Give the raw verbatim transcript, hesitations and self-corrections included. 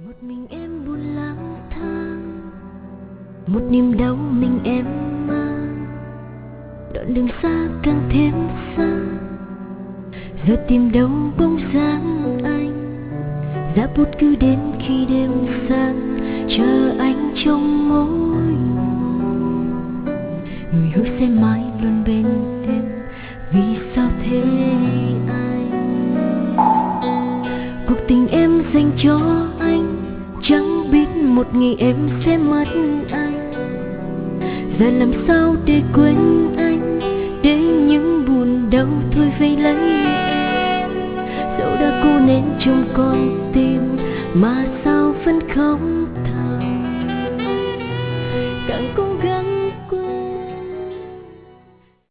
Một mình em buồn lang thang, một niềm đau mình em mang, đoạn đường xa càng thêm xa, giờ tìm đâu bóng dáng anh. Giá bút cứ đến khi đêm sang, chờ anh trong môi. Người hứa sẽ mãi luôn bên em, vì sao thế anh? Cuộc tình em dành cho anh, chẳng biết một ngày em sẽ mất anh. Giờ làm sao để quên anh, để những buồn đau thôi vây lấy em. Dẫu đã cố nén trong con tim, mà sao vẫn không